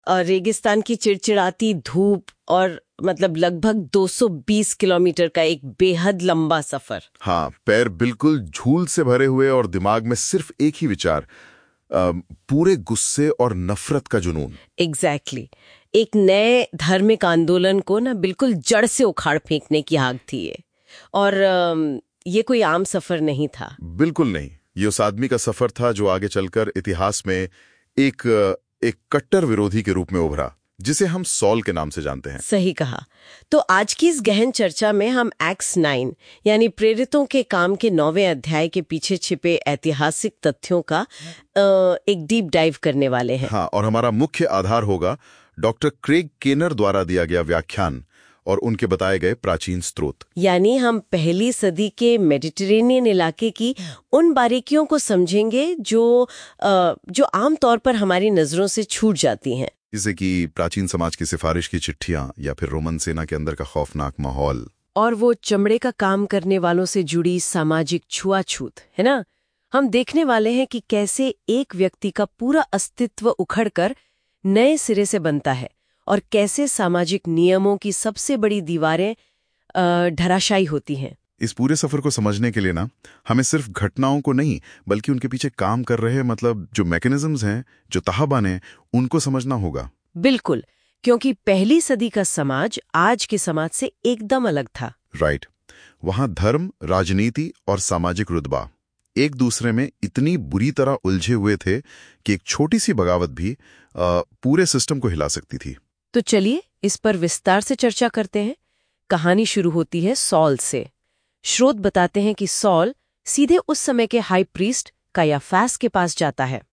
रेगिस्तान की चिड़चिड़ाती धूप और मतलब लगभग 220 किलोमीटर का एक बेहद लंबा सफर। हाँ, पैर बिल्कुल झूल से भरे हुए और दिमाग में सिर्फ एक ही विचार, पूरे गुस्से और नफरत का जुनून। एग्जैक्टली एक नए धार्मिक आंदोलन को ना बिल्कुल जड़ से उखाड़ फेंकने की आग थी ये। और ये कोई आम सफर नहीं था। बिल्कुल नहीं, ये उस आदमी का सफर था जो आगे चलकर इतिहास में एक कट्टर विरोधी के रूप में उभरा, जिसे हम सॉल के नाम से जानते हैं। सही कहा। तो आज की इस गहन चर्चा में हम एक्ट्स 9 यानी प्रेरितों के काम के 9वें अध्याय के पीछे छिपे ऐतिहासिक तथ्यों का एक डीप डाइव करने वाले हैं। हाँ, और हमारा मुख्य आधार होगा डॉक्टर क्रेग केनर द्वारा दिया गया व्याख्यान और उनके बताए गए प्राचीन स्रोत। यानी हम पहली सदी के मेडिटेरेनियन इलाके की उन बारीकियों को समझेंगे जो आमतौर पर हमारी नजरों से छूट जाती हैं, जैसे कि प्राचीन समाज की सिफारिश की चिट्ठियां या फिर रोमन सेना के अंदर का खौफनाक माहौल, और वो चमड़े का काम करने वालों से जुड़ी सामाजिक छुआछूत, है ना। हम देखने वाले हैं कि कैसे एक व्यक्ति का पूरा अस्तित्व उखड़कर नए सिरे से बनता है और कैसे सामाजिक नियमों की सबसे बड़ी दीवारें धराशायी होती हैं। इस पूरे सफर को समझने के लिए ना हमें सिर्फ घटनाओं को नहीं बल्कि उनके पीछे काम कर रहे मतलब जो मैकेनिज्म्स हैं, जो तहबान हैं, उनको समझना होगा। बिल्कुल, क्योंकि पहली सदी का समाज आज के समाज से एकदम अलग था। राइट, वहां धर्म, राजनीति और सामाजिक रुतबा एक दूसरे में इतनी बुरी तरह उलझे हुए थे कि एक छोटी सी बगावत भी पूरे सिस्टम को हिला सकती थी। तो चलिए इस पर विस्तार से चर्चा करते हैं। कहानी शुरू होती है सॉल से। स्रोत बताते हैं कि सॉल सीधे उस समय के हाई प्रीस्ट कायाफास के पास जाता है।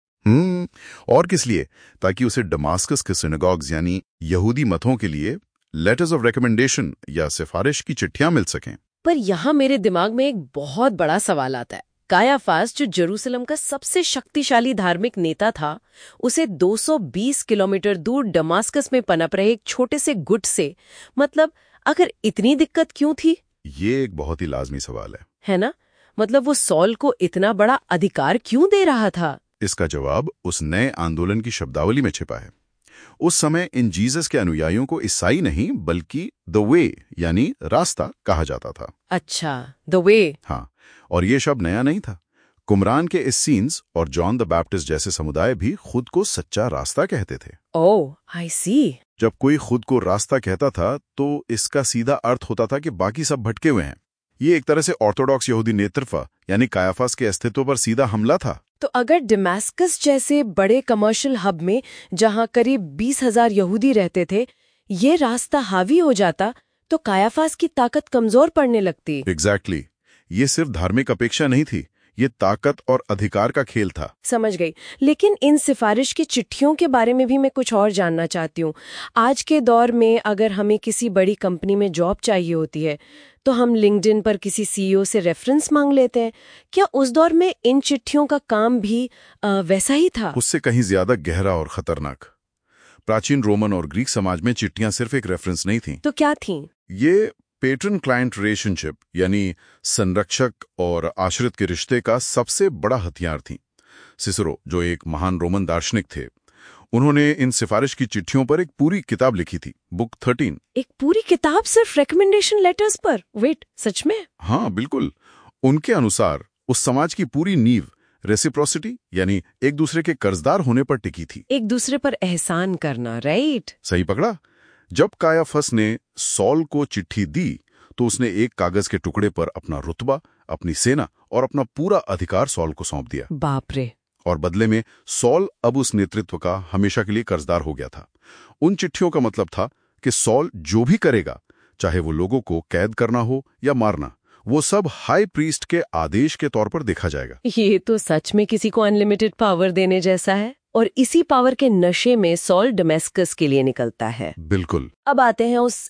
और किस लिए? ताकि उसे दमास्कस के सिनेगॉग्स यानी यहूदी मतों के लिए लेटर्स ऑफ रिकमेंडेशन या सिफारिश की चिट्ठियां मिल सकें। पर यहाँ मेरे दिमाग में एक बहुत बड़ा सवाल आता है। कायाफास जो जेरूसलम का सबसे शक्तिशाली धार्मिक नेता था, उसे 220 किलोमीटर दूर दमास्कस में पनप रहे एक छोटे से गुट से मतलब अगर इतनी दिक्कत क्यों थी? ये एक बहुत ही लाजमी सवाल है ना। मतलब वो सॉल को इतना बड़ा अधिकार क्यों दे रहा था? इसका जवाब उस नए आंदोलन की शब्दावली में छिपा है। उस समय इन जीसस के अनुयायियों को ईसाई नहीं बल्कि द वे यानी रास्ता कहा जाता था। अच्छा, द वे। हाँ, और ये शब्द नया नहीं था। कुमरान के एस्सीन्स और जॉन द बैप्टिस्ट जैसे समुदाय भी खुद को सच्चा रास्ता कहते थे। ओह, आई सी। जब कोई खुद को रास्ता कहता था तो इसका सीधा अर्थ होता था कि बाकी सब भटके हुए हैं। ये एक तरह से ऑर्थोडॉक्स यहूदी नेतृत्व यानी कायाफास के अस्तित्व पर सीधा हमला था। तो अगर दमास्कस जैसे बड़े कमर्शियल हब में जहां करीब 20,000 यहूदी रहते थे, ये रास्ता हावी हो जाता तो कायाफास की ताकत कमजोर पड़ने लगती। एग्जैक्टली, ये सिर्फ धार्मिक अपेक्षा नहीं थी, ये ताकत और अधिकार का खेल था। समझ गई। लेकिन इन सिफारिश की चिट्ठियों के बारे में भी मैं कुछ और जानना चाहती हूँ। आज के दौर में अगर हमें किसी बड़ी कंपनी में जॉब चाहिए होती है तो हम लिंक्डइन पर किसी सीईओ से रेफरेंस मांग लेते हैं। क्या उस दौर में इन चिट्ठियों का काम भी वैसा ही था? उससे कहीं ज्यादा गहरा और खतरनाक। प्राचीन रोमन और ग्रीक समाज में चिट्ठियां सिर्फ एक रेफरेंस नहीं थी। तो क्या थी? ये पेट्रन क्लाइंट रिलेशनशिप यानी संरक्षक और आश्रित के रिश्ते का सबसे बड़ा हथियार थी। सिसरो, जो एक महान रोमन दार्शनिक थे, उन्होंने इन सिफारिश की चिट्ठियों पर एक पूरी किताब लिखी थी, बुक 13। एक पूरी किताब सिर्फ रिकमेंडेशन लेटर्स पर? वेट, सच में? हाँ बिल्कुल। उनके अनुसार उस समाज की पूरी नींव रेसिप्रोसिटी यानी एक दूसरे के कर्जदार होने पर टिकी थी। एक दूसरे पर एहसान करना, राइट? सही पकड़ा। जब कायाफस ने सॉल को चिट्ठी दी तो उसने एक कागज के टुकड़े पर अपना रुतबा, अपनी सेना और अपना पूरा अधिकार सॉल को सौंप दिया। बाप रे। और बदले में सॉल अब उस नेतृत्व का हमेशा के लिए कर्जदार हो गया था। उन चिट्ठियों का मतलब था कि सॉल जो भी करेगा, चाहे वो लोगों को कैद करना हो या मारना, वो सब हाई प्रीस्ट के आदेश के तौर पर देखा जाएगा। ये तो सच में किसी को अनलिमिटेड पावर देने जैसा है। और इसी पावर के नशे में सॉल दमास्कस के लिए निकलता है। बिल्कुल। अब आते हैं उस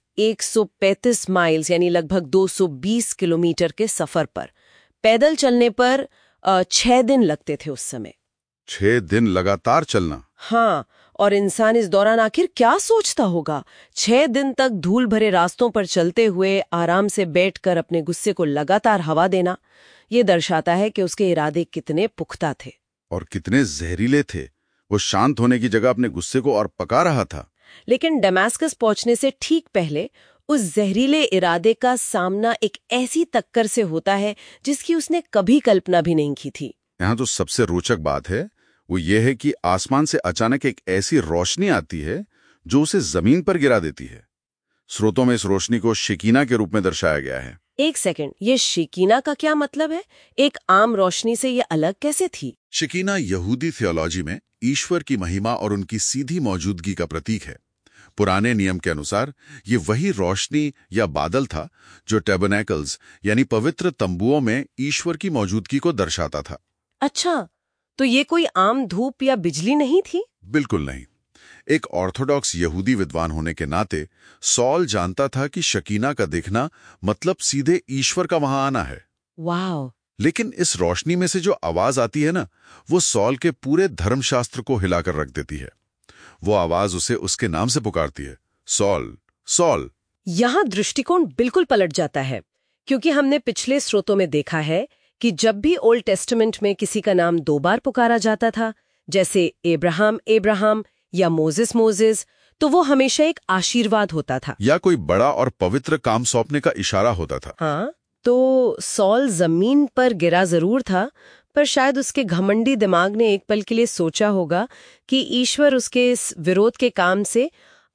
135 माइल्स यानी लगभग 220 किलोमीटर के सफर पर। पैदल चलने पर 6 दिन लगते थे उस समय। 6 दिन लगातार चलना? हाँ, और इंसान इस दौरान आखिर क्या सोचता होगा? 6 दिन तक धूल भरे रास्तों पर चलते हुए आराम से बैठकर अपने गुस्से को लगातार हवा देना, ये दर्शाता है कि उसके इरादे कितने पुख्ता थे और कितने जहरीले थे। वो शांत होने की जगह अपने गुस्से को और पका रहा था। लेकिन दमास्कस पहुंचने से ठीक पहले उस जहरीले इरादे का सामना एक ऐसी टक्कर से होता है जिसकी उसने कभी कल्पना भी नहीं की थी। यहाँ तो सबसे रोचक बात है वो ये है कि आसमान से अचानक एक ऐसी रोशनी आती है जो उसे जमीन पर गिरा देती है। स्रोतों में इस रोशनी को शिकीना के रूप में दर्शाया गया है। एक सेकंड, ये शिकीना का क्या मतलब है? एक आम रोशनी से ये अलग कैसे थी? शिकीना यहूदी थियोलॉजी में ईश्वर की महिमा और उनकी सीधी मौजूदगी का प्रतीक है। पुराने नियम के अनुसार ये वही रोशनी या बादल था जो टैबरनेकल्स यानी पवित्र तंबुओं में ईश्वर की मौजूदगी को दर्शाता था। अच्छा, तो ये कोई आम धूप या बिजली नहीं थी? बिल्कुल नहीं। एक ऑर्थोडॉक्स यहूदी विद्वान होने के नाते सॉल जानता था कि शकीना का दिखना मतलब सीधे ईश्वर का वहां आना है। वाह! लेकिन इस रोशनी में से जो आवाज आती है ना, वो सॉल के पूरे धर्मशास्त्र को हिलाकर रख देती है। वो आवाज उसे उसके नाम से पुकारती है, सॉल, सॉल। यहाँ दृष्टिकोण बिल्कुल पलट जाता है, क्योंकि हमने पिछले स्रोतों में देखा है कि जब भी ओल्ड टेस्टामेंट में किसी का नाम 2 बार पुकारा जाता था, जैसे एब्राहम एब्राहम या मोजेस मोजेस, तो वो हमेशा एक आशीर्वाद होता था या कोई बड़ा और पवित्र काम सौंपने का इशारा होता था। हाँ, तो सॉल जमीन पर गिरा जरूर था, पर शायद उसके घमंडी दिमाग ने एक पल के लिए सोचा होगा कि ईश्वर उसके इस विरोध के काम से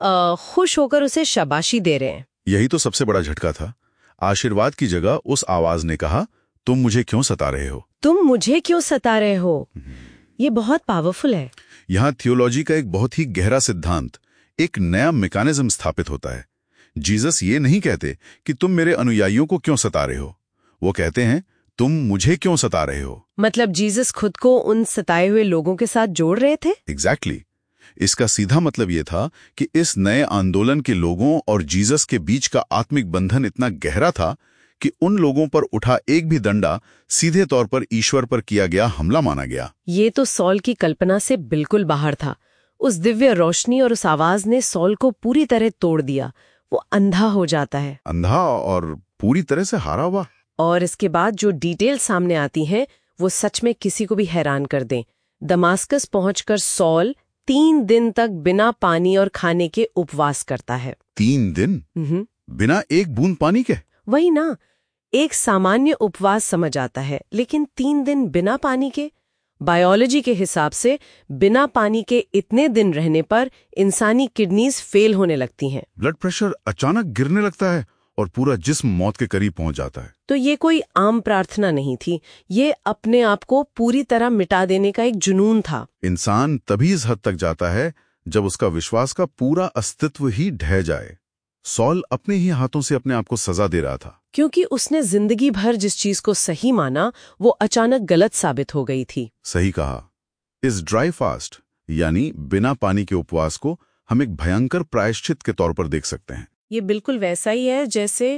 खुश होकर उसे शाबाशी दे रहे हैं। यही तो सबसे बड़ा झटका था। आशीर्वाद की जगह उस आवाज ने कहा, तुम मुझे क्यों सता रहे हो? तुम मुझे क्यों सता रहे हो? ये बहुत पावरफुल है। यहाँ थियोलॉजी का एक बहुत ही गहरा सिद्धांत, एक नया मैकेनिज्म स्थापित होता है। जीसस ये नहीं कहते कि तुम मेरे अनुयायियों को क्यों सता रहे हो, वो कहते हैं तुम मुझे क्यों सता रहे हो। मतलब जीसस खुद को उन सताए हुए लोगों के साथ जोड़ रहे थे। एग्जैक्टली। इसका सीधा मतलब ये था कि इस नए आंदोलन के लोगों और जीसस के बीच का आत्मिक बंधन इतना गहरा था कि उन लोगों पर उठा एक भी दंडा सीधे तौर पर ईश्वर पर किया गया हमला माना गया। ये तो सॉल की कल्पना से बिल्कुल बाहर था। उस दिव्य रोशनी और उस आवाज ने सॉल को पूरी तरह तोड़ दिया। वो अंधा हो जाता है, अंधा और पूरी तरह से हारा हुआ। और इसके बाद जो डिटेल सामने आती हैं वो सच में किसी को भी हैरान कर दें। दमास्कस पहुंचकर सॉल 3 दिन तक बिना पानी और खाने के उपवास करता है। 3 दिन बिना एक बूंद पानी के? वही ना, एक सामान्य उपवास समझ आता है, लेकिन 3 दिन बिना पानी के? बायोलॉजी के हिसाब से बिना पानी के इतने दिन रहने पर इंसानी किडनीज फेल होने लगती हैं। ब्लड प्रेशर अचानक गिरने लगता है और पूरा जिस्म मौत के करीब पहुंच जाता है। तो ये कोई आम प्रार्थना नहीं थी, ये अपने आप को पूरी तरह मिटा देने का एक जुनून था। इंसान तभी इस हद तक जाता है जब उसका विश्वास का पूरा अस्तित्व ही ढह जाए। सॉल अपने ही हाथों से अपने आप को सजा दे रहा था, क्योंकि उसने जिंदगी भर जिस चीज को सही माना वो अचानक गलत साबित हो गई थी। सही कहा। इस ड्राई फास्ट यानी बिना पानी के उपवास को हम एक भयंकर प्रायश्चित के तौर पर देख सकते हैं। ये बिल्कुल वैसा ही है जैसे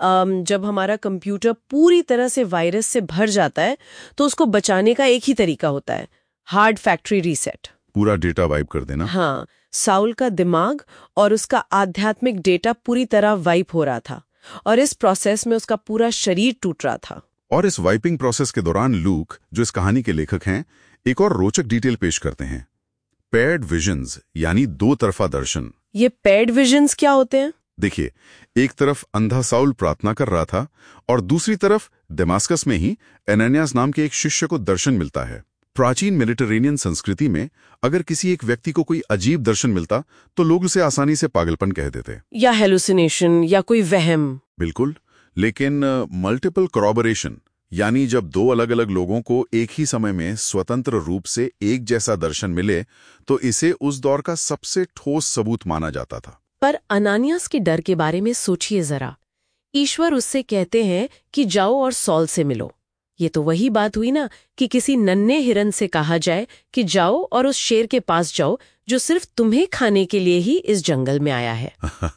जब हमारा कंप्यूटर पूरी तरह से वायरस से भर जाता है तो उसको बचाने का एक ही तरीका होता है, हार्ड फैक्ट्री रीसेट। पूरा डेटा वाइप कर देना। हाँ, साउल का दिमाग और उसका आध्यात्मिक डेटा पूरी तरह वाइप हो रहा था और इस प्रोसेस में उसका पूरा शरीर टूट रहा था। और इस वाइपिंग प्रोसेस के दौरान लूक, जो इस कहानी के लेखक हैं, एक और रोचक डिटेल पेश करते हैं, पेयर्ड विजन्स यानी 2 तरफा दर्शन। ये पेयर्ड विजन्स क्या होते हैं? देखिए, एक तरफ अंधा साउल प्रार्थना कर रहा था और दूसरी तरफ दमास्कस में ही एनानियास नाम के एक शिष्य को दर्शन मिलता है। प्राचीन मेडिटेरेनियन संस्कृति में अगर किसी एक व्यक्ति को कोई अजीब दर्शन मिलता तो लोग उसे आसानी से पागलपन कह देते, या हेलुसिनेशन, या कोई वहम। बिल्कुल। लेकिन मल्टीपल corroboration यानी जब 2 अलग-अलग लोगों को एक ही समय में स्वतंत्र रूप से एक जैसा दर्शन मिले तो इसे उस दौर का सबसे ठोस सबूत माना जाता था। पर अनानियास के डर के बारे में सोचिए जरा। ईश्वर उससे कहते हैं कि जाओ और सॉल से मिलो। ये तो वही बात हुई ना कि किसी नन्हे हिरन से कहा जाए कि जाओ और उस शेर के पास जाओ जो सिर्फ तुम्हें खाने के लिए ही इस जंगल में आया है।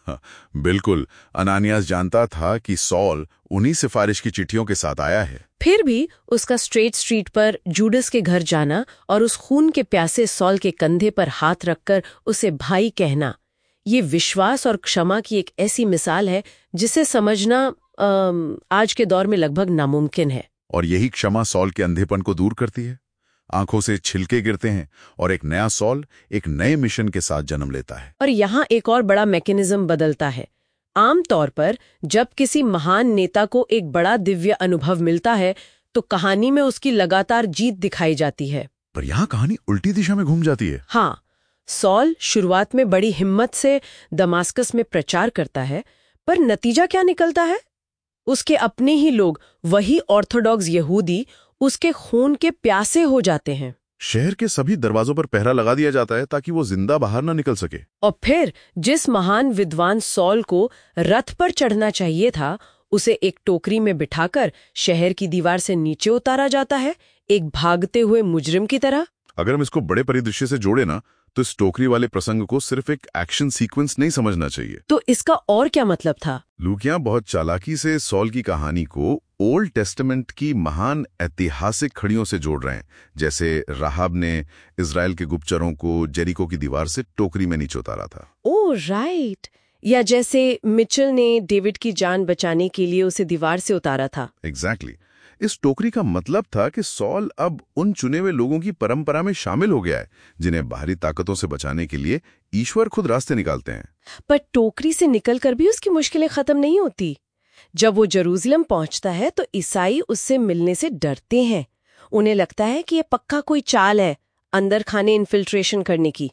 बिल्कुल। अनानियास जानता था कि सॉल उन्हीं सिफारिश की चिट्ठियों के साथ आया है। फिर भी उसका स्ट्रेट स्ट्रीट पर जूडस के घर जाना और उस खून के प्यासे सॉल के कंधे पर हाथ रखकर उसे भाई कहना, ये विश्वास और क्षमा की एक ऐसी मिसाल है जिसे समझना आज के दौर में लगभग नामुमकिन है। और यही क्षमा सॉल के अंधेपन को दूर करती है। आंखों से छिलके गिरते हैं और एक नया सॉल एक नए मिशन के साथ जन्म लेता है। और यहाँ एक और बड़ा मैकेनिज्म बदलता है। आमतौर पर जब किसी महान नेता को एक बड़ा दिव्य अनुभव मिलता है तो कहानी में उसकी लगातार जीत दिखाई जाती है। पर यहाँ कहानी उल्टी दिशा में घूम जाती है। हाँ, सॉल शुरुआत में बड़ी हिम्मत से दमास्कस में प्रचार करता है, पर नतीजा क्या निकलता है? उसके अपने ही लोग, वही ऑर्थोडॉक्स यहूदी, उसके खून के प्यासे हो जाते हैं। शहर के सभी दरवाजों पर पहरा लगा दिया जाता है ताकि वो जिंदा बाहर ना निकल सके। और फिर जिस महान विद्वान सॉल को रथ पर चढ़ना चाहिए था, उसे एक टोकरी में बिठाकर शहर की दीवार से नीचे उतारा जाता है, एक भागते हुए मुजरिम की तरह। अगर हम इसको बड़े परिदृश्य से जोड़े ना, तो इस टोकरी वाले प्रसंग को सिर्फ एक एक्शन सीक्वेंस नहीं समझना चाहिए। तो इसका और क्या मतलब था? लूकियां बहुत चालाकी से सॉल की कहानी को ओल्ड टेस्टामेंट की महान ऐतिहासिक खड़ियों से जोड़ रहे हैं, जैसे राहाब ने इजराइल के गुप्तचरों को जेरिको की दीवार से टोकरी में नीचे उतारा था। ओह राइट, या जैसे मिचेल ने डेविड की जान बचाने के लिए उसे दीवार से उतारा था। एग्जैक्टली। इस टोकरी का मतलब था कि सॉल अब उन चुने हुए लोगों की परंपरा में शामिल हो गया है जिन्हें बाहरी ताकतों से बचाने के लिए ईश्वर खुद रास्ते निकालते हैं। पर टोकरी से निकलकर भी उसकी मुश्किलें खत्म नहीं होती। जब वो जेरूसलम पहुंचता है तो ईसाई उससे मिलने से डरते हैं। उन्हें लगता है कि ये पक्का कोई चाल है अंदर खाने इन्फिल्ट्रेशन करने की।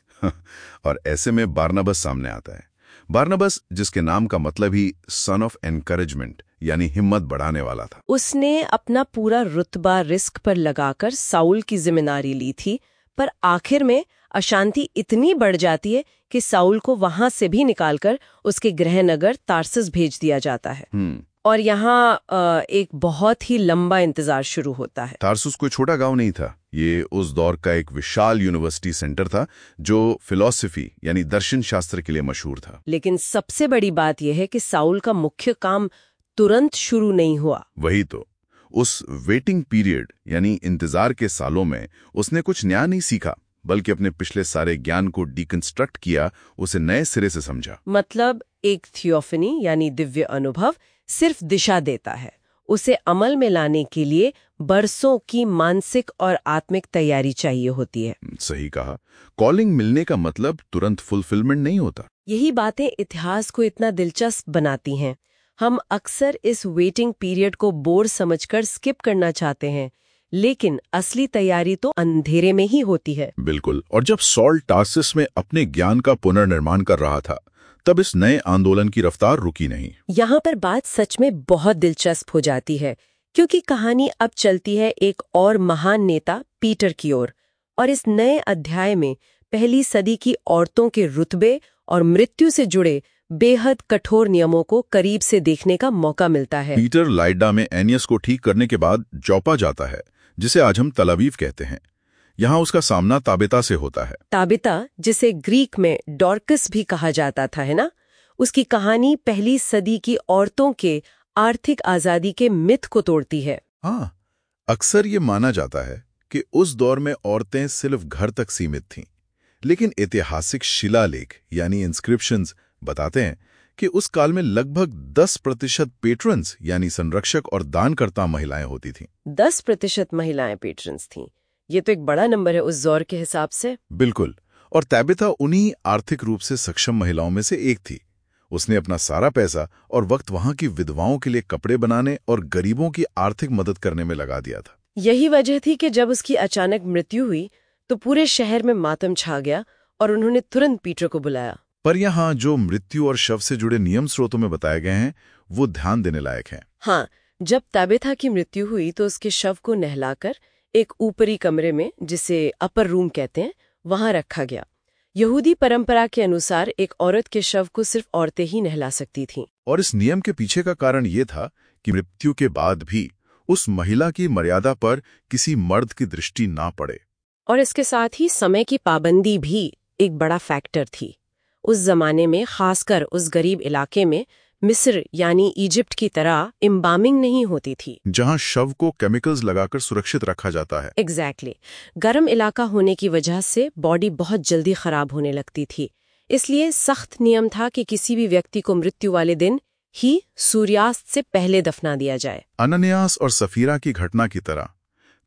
और ऐसे में बारनबास सामने आता है। बारनबास, जिसके नाम का मतलब ही सन ऑफ एनकरेजमेंट यानी हिम्मत बढ़ाने वाला था। उसने अपना पूरा रुतबा रिस्क पर लगाकर साउल की जिम्मेदारी ली थी, पर आखिर में अशांति इतनी बढ़ जाती है कि साउल को वहां से भी निकालकर उसके गृहनगर तार्सस भेज दिया जाता है। और यहाँ एक बहुत ही लंबा इंतजार शुरू होता है। तार्सुस कोई छोटा गांव नहीं था। ये उस दौर का एक विशाल यूनिवर्सिटी सेंटर था जो फिलॉसफी यानी दर्शन शास्त्र के लिए मशहूर था। लेकिन सबसे बड़ी बात यह है कि साउल का मुख्य काम तुरंत शुरू नहीं हुआ। वही तो, उस वेटिंग पीरियड यानी इंतजार के सालों में उसने कुछ नया नहीं सीखा, बल्कि अपने पिछले सारे ज्ञान को डिकंस्ट्रक्ट किया, उसे नए सिरे से समझा। मतलब एक थियोफनी यानी दिव्य अनुभव सिर्फ दिशा देता है, उसे अमल में लाने के लिए बरसों की मानसिक और आत्मिक तैयारी चाहिए होती है। सही कहा। कॉलिंग मिलने का मतलब तुरंत फुलफिलमेंट नहीं होता। यही बातें इतिहास को इतना दिलचस्प बनाती हैं। हम अक्सर इस वेटिंग पीरियड को बोर समझकर स्किप करना चाहते हैं, लेकिन असली तैयारी तो अंधेरे में ही होती है। बिल्कुल। और जब सॉल टार्सस में अपने ज्ञान का पुनर्निर्माण कर रहा था, तब इस नए आंदोलन की रफ्तार रुकी नहीं। यहाँ पर बात सच में बहुत दिलचस्प हो जाती है, क्योंकि कहानी अब चलती है एक और महान नेता पीटर की ओर। और इस नए अध्याय में पहली सदी की औरतों के रुतबे और मृत्यु से जुड़े बेहद कठोर नियमों को करीब से देखने का मौका मिलता है। पीटर लाइडा में एनियस को ठीक करने के बाद जोपा जाता है, जिसे आज हम तल अवीव कहते हैं। यहाँ उसका सामना ताबिता से होता है। ताबिता, जिसे ग्रीक में डॉर्कस भी कहा जाता था, है ना? उसकी कहानी पहली सदी की औरतों के आर्थिक आजादी के मिथ को तोड़ती है। हाँ, अक्सर ये माना जाता है कि उस दौर में औरतें सिर्फ घर तक सीमित थीं, लेकिन ऐतिहासिक शिलालेख यानी इंस्क्रिप्शंस बताते हैं कि उस काल में लगभग 10% पेट्रन्स यानी संरक्षक और दानकर्ता महिलाएं होती थीं। 10% महिलाएं पेट्रन्स थीं। ये तो एक बड़ा नंबर है उस दौर के हिसाब से। बिल्कुल। और ताबिता उन्हीं आर्थिक रूप से सक्षम महिलाओं में से एक थी। उसने अपना सारा पैसा और वक्त वहां की विधवाओं के लिए कपड़े बनाने और गरीबों की आर्थिक मदद करने में लगा दिया था। यही वजह थी कि जब उसकी अचानक मृत्यु हुई तो पूरे शहर में मातम छा गया और उन्होंने तुरंत पीटर को बुलाया। पर यहाँ जो मृत्यु और शव से जुड़े नियम स्रोतों में बताए गए हैं वो ध्यान देने लायक हैं। हाँ, जब ताबिता की मृत्यु हुई तो उसके शव को नहलाकर एक ऊपरी कमरे में, जिसे अपर रूम कहते हैं, वहां रखा गया। यहूदी परंपरा के अनुसार एक औरत के शव को सिर्फ औरतें ही नहला सकती थीं। और इस नियम के पीछे का कारण ये था कि मृत्यु के बाद भी उस महिला की मर्यादा पर किसी मर्द की दृष्टि ना पड़े। और इसके साथ ही समय की पाबंदी भी एक बड़ा फैक्टर थी। उस जमाने में, खासकर उस गरीब इलाके में, मिस्र यानी इजिप्ट की तरह एम्बामिंग नहीं होती थी, जहां शव को केमिकल्स लगाकर सुरक्षित रखा जाता है। एग्जैक्टली। गर्म इलाका होने की वजह से बॉडी बहुत जल्दी खराब होने लगती थी। इसलिए सख्त नियम था कि किसी भी व्यक्ति को मृत्यु वाले दिन ही सूर्यास्त से पहले दफना दिया जाए। अननियास और सफीरा की घटना की तरह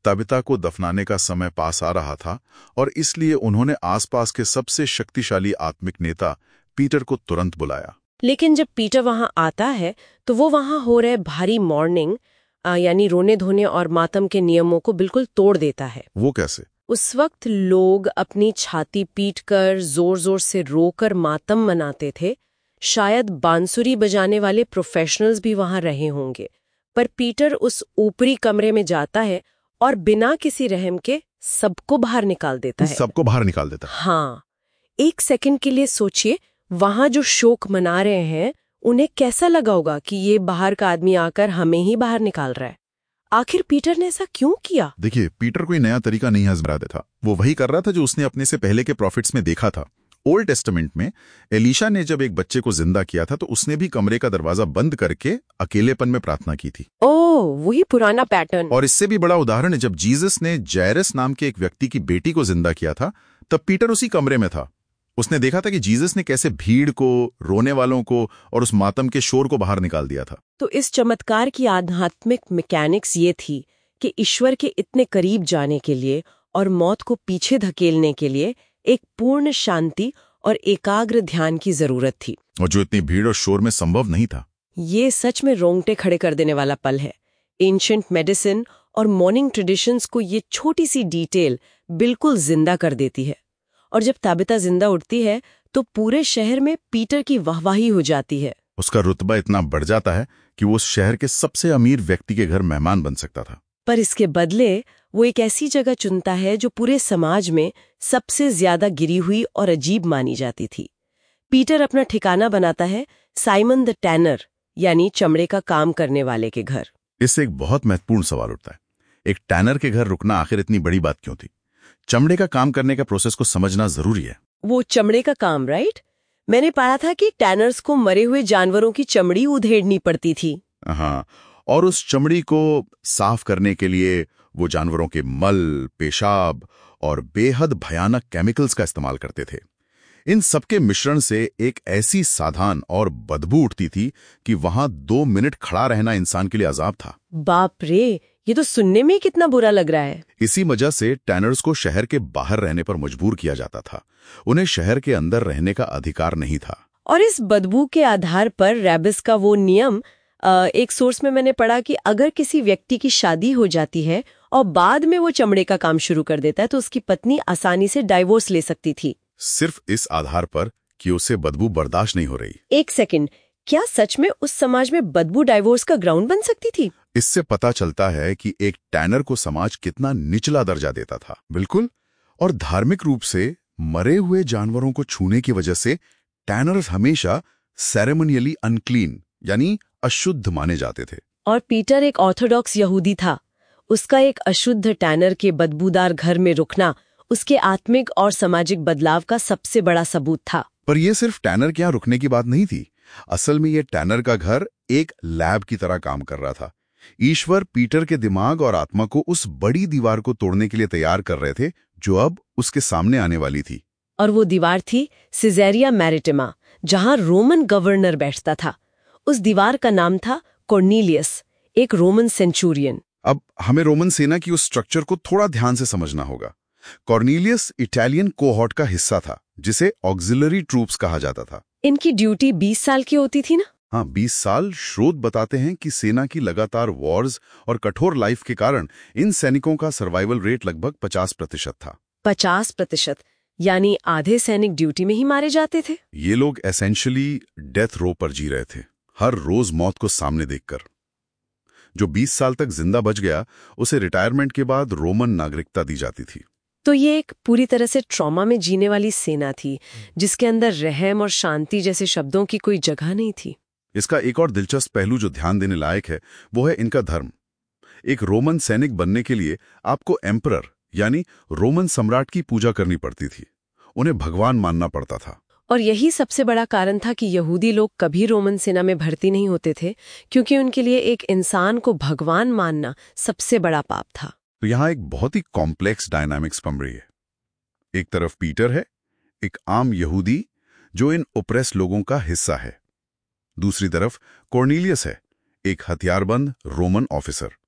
तबिता को दफनाने का समय पास आ रहा था और इसलिए उन्होंने आसपास के सबसे शक्तिशाली आत्मिक नेता पीटर को तुरंत बुलाया। लेकिन जब पीटर वहां आता है तो वो वहां हो रहे भारी मॉर्निंग यानी रोने धोने और मातम के नियमों को बिल्कुल तोड़ देता है। वो कैसे? उस वक्त लोग अपनी छाती पीटकर जोर जोर से रोकर मातम मनाते थे। शायद बांसुरी बजाने वाले प्रोफेशनल्स भी वहां रहे होंगे, पर पीटर उस ऊपरी कमरे में जाता है और बिना किसी रहम के सबको बाहर निकाल देता है। सबको बाहर निकाल देता है? हाँ, एक सेकंड के लिए सोचिए, वहां जो शोक मना रहे हैं उन्हें कैसा लगा होगा कि ये बाहर का आदमी आकर हमें ही बाहर निकाल रहा है। आखिर पीटर ने ऐसा क्यों किया? देखिए, पीटर कोई नया तरीका नहीं आजमाते था। वो वही कर रहा था जो उसने अपने से पहले के प्रॉफिट्स में देखा था। ओल्ड टेस्टामेंट में एलीशा ने जब एक बच्चे को जिंदा किया था तो उसने भी कमरे का दरवाजा बंद करके अकेलेपन में प्रार्थना की थी। ओह, वही पुराना पैटर्न। और इससे भी बड़ा उदाहरण है, जब जीसस ने जायरस नाम के एक व्यक्ति की बेटी को जिंदा किया था तब पीटर उसी कमरे में था। उसने देखा था कि जीसस ने कैसे भीड़ को, रोने वालों को और उस मातम के शोर को बाहर निकाल दिया था। तो इस चमत्कार की आध्यात्मिक मैकेनिक्स ये थी कि ईश्वर के इतने करीब जाने के लिए और मौत को पीछे धकेलने के लिए एक पूर्ण शांति और एकाग्र ध्यान की जरूरत थी, और जो इतनी भीड़ और शोर में संभव नहीं था। ये सच में रोंगटे खड़े कर देने वाला पल है। एंशिएंट मेडिसिन और मॉर्निंग ट्रेडिशंस को ये छोटी सी डिटेल बिल्कुल जिंदा कर देती है। और जब ताबिता जिंदा उठती है तो पूरे शहर में पीटर की वाहवाही हो जाती है। उसका रुतबा इतना बढ़ जाता है कि वो उस शहर के सबसे अमीर व्यक्ति के घर मेहमान बन सकता था। पर इसके बदले वो एक ऐसी जगह चुनता है जो पूरे समाज में सबसे ज्यादा गिरी हुई और अजीब मानी जाती थी। पीटर अपना ठिकाना बनाता है साइमन द टैनर, यानी चमड़े का काम करने वाले के घर। इससे एक बहुत महत्वपूर्ण सवाल उठता है, एक टैनर के घर रुकना आखिर इतनी बड़ी बात क्यों थी? चमड़े का काम करने का प्रोसेस को समझना जरूरी है। वो चमड़े का काम, राइट? मैंने पढ़ा था कि टैनर्स को मरे हुए जानवरों की चमड़ी उधेड़नी पड़ती थी। हाँ, और उस चमड़ी को साफ करने के लिए वो जानवरों के मल, पेशाब और बेहद भयानक केमिकल्स का इस्तेमाल करते थे। इन सबके मिश्रण से एक ऐसी साधान और बदबू उठती थी कि वहां 2 मिनट खड़ा रहना इंसान के लिए अजाब था। बाप रे, ये तो सुनने में कितना बुरा लग रहा है। इसी वजह से टैनर्स को शहर के बाहर रहने पर मजबूर किया जाता था। उन्हें शहर के अंदर रहने का अधिकार नहीं था। और इस बदबू के आधार पर रैबिस का वो नियम, एक सोर्स में मैंने पढ़ा कि अगर किसी व्यक्ति की शादी हो जाती है और बाद में वो चमड़े का काम शुरू कर देता है तो उसकी पत्नी आसानी से डाइवोर्स ले सकती थी, सिर्फ इस आधार पर कि उसे बदबू बर्दाश्त नहीं हो रही। एक सेकंड, क्या सच में उस समाज में बदबू डाइवोर्स का ग्राउंड बन सकती थी? इससे पता चलता है कि एक टैनर को समाज कितना निचला दर्जा देता था। बिल्कुल। और धार्मिक रूप से मरे हुए जानवरों को छूने की वजह से टैनर्स हमेशा सेरेमोनियली अनक्लीन यानी अशुद्ध माने जाते थे। और पीटर एक ऑर्थोडॉक्स यहूदी था। उसका एक अशुद्ध टैनर के बदबूदार घर में रुकना उसके आत्मिक और सामाजिक बदलाव का सबसे बड़ा सबूत था। पर यह सिर्फ टैनर के यहाँ रुकने की बात नहीं थी। असल में यह टैनर का घर एक लैब की तरह काम कर रहा था। ईश्वर पीटर के दिमाग और आत्मा को उस बड़ी दीवार को तोड़ने के लिए तैयार कर रहे थे जो अब उसके सामने आने वाली थी। और वो दीवार थी सिजेरिया मैरिटिमा, जहां रोमन गवर्नर बैठता था। उस दीवार का नाम था कॉर्नेलियस, एक रोमन सेंचुरियन। अब हमें रोमन सेना की उस स्ट्रक्चर को थोड़ा ध्यान से समझना होगा। कॉर्नेलियस इटालियन कोहॉर्ट का हिस्सा था जिसे ऑक्सिलरी ट्रूप्स कहा जाता था। इनकी ड्यूटी 20 साल की होती थी ना? हाँ, 20 साल। स्रोत बताते हैं कि सेना की लगातार वॉर्स और कठोर लाइफ के कारण इन सैनिकों का सर्वाइवल रेट लगभग 50% था। 50%? यानी आधे सैनिक ड्यूटी में ही मारे जाते थे। ये लोग एसेंशियली डेथ रो पर जी रहे थे, हर रोज मौत को सामने देखकर। जो 20 साल तक जिंदा बच गया उसे रिटायरमेंट के बाद रोमन नागरिकता दी जाती थी। तो ये एक पूरी तरह से ट्रॉमा में जीने वाली सेना थी जिसके अंदर रहम और शांति जैसे शब्दों की कोई जगह नहीं थी। इसका एक और दिलचस्प पहलू जो ध्यान देने लायक है वो है इनका धर्म। एक रोमन सैनिक बनने के लिए आपको एम्परर यानी रोमन सम्राट की पूजा करनी पड़ती थी। उन्हें भगवान मानना पड़ता था। और यही सबसे बड़ा कारण था कि यहूदी लोग कभी रोमन सेना में भर्ती नहीं होते थे, क्योंकि उनके लिए एक इंसान को भगवान मानना सबसे बड़ा पाप था। तो यहाँ एक बहुत ही कॉम्प्लेक्स डायनामिक्स बन रही है। एक तरफ पीटर है, एक आम यहूदी जो इन ओप्रेस लोगों का हिस्सा है। दूसरी तरफ कॉर्नेलियस है, एक हथियारबंद रोमन ऑफिसर।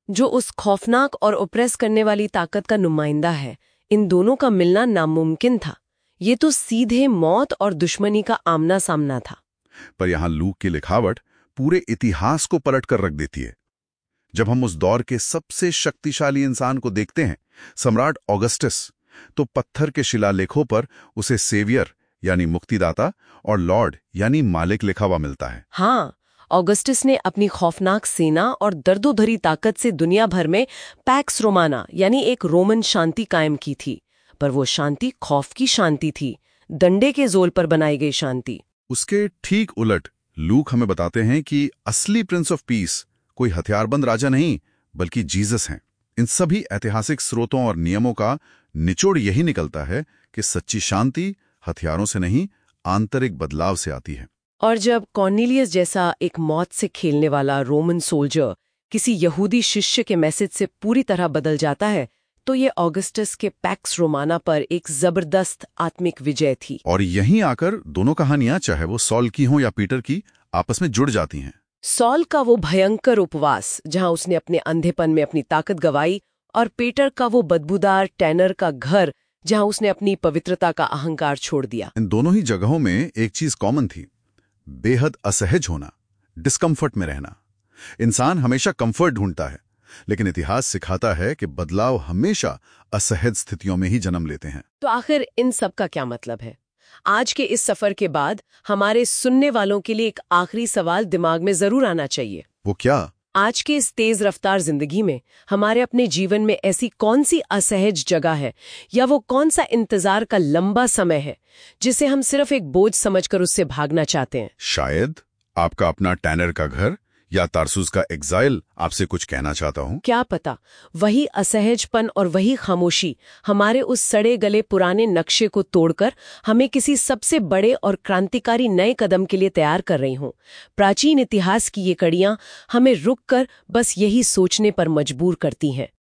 जो उस खौफनाक और ओप्रेस करने वाली ताकत का नुमाइंदा है, इन दोनों का मिलना नामुमकिन था। ये तो सीधे मौत और दुश्मनी का आमना सामना था। पर यहाँ लूक की लिखावट पूरे इतिहास को पलट कर रख देती है। जब हम उस दौर के सबसे शक्तिशाली इंसान को देखते हैं, सम्राट ऑगस्टस, तो पत्थर के शिलालेखों पर उसे सेवियर यानी मुक्तिदाता और लॉर्ड यानी मालिक लिखा हुआ मिलता है। हाँ, ऑगस्टस ने अपनी खौफनाक सेना और दर्दोधरी ताकत से दुनिया भर में पैक्स रोमाना यानी एक रोमन शांति कायम की थी। पर वो शांति खौफ की शांति थी, डंडे के जोर पर बनाई गई शांति। उसके ठीक उलट लूक हमें बताते हैं कि असली प्रिंस ऑफ पीस कोई हथियारबंद राजा नहीं, बल्कि जीसस हैं। इन सभी ऐतिहासिक स्रोतों और नियमों का निचोड़ यही निकलता है कि सच्ची शांति हथियारों से नहीं, आंतरिक बदलाव से आती है। और जब कॉर्नेलियस जैसा एक मौत से खेलने वाला रोमन सोल्जर किसी यहूदी शिष्य के मैसेज से पूरी तरह बदल जाता है, तो ये ऑगस्टस के पैक्स रोमाना पर एक जबरदस्त आत्मिक विजय थी। और यहीं आकर दोनों कहानियां, चाहे वो सॉल की हों या पीटर की, आपस में जुड़ जाती हैं। सॉल का वो भयंकर उपवास जहां उसने अपने अंधेपन में अपनी ताकत गंवाई, और पीटर का वो बदबूदार टैनर का घर जहां उसने अपनी पवित्रता का अहंकार छोड़ दिया। इन दोनों ही जगहों में एक चीज कॉमन थी, बेहद असहज होना, डिस्कम्फर्ट में रहना। इंसान हमेशा कंफर्ट ढूंढता है, लेकिन इतिहास सिखाता है कि बदलाव हमेशा असहज स्थितियों में ही जन्म लेते हैं। तो आखिर इन सब का क्या मतलब है? आज के इस सफर के बाद हमारे सुनने वालों के लिए एक आखिरी सवाल दिमाग में जरूर आना चाहिए। वो क्या? आज के इस तेज रफ्तार जिंदगी में हमारे अपने जीवन में ऐसी कौन सी असहज जगह है, या वो कौन सा इंतजार का लंबा समय है जिसे हम सिर्फ एक बोझ समझकर उससे भागना चाहते हैं? शायद आपका अपना टैनर का घर या तारसूस का एग्जाइल आपसे कुछ कहना चाहता हूं। क्या पता वही असहजपन और वही खामोशी हमारे उस सड़े गले पुराने नक्शे को तोड़कर हमें किसी सबसे बड़े और क्रांतिकारी नए कदम के लिए तैयार कर रही हों। प्राचीन इतिहास की ये कड़ियां हमें रुककर बस यही सोचने पर मजबूर करती हैं।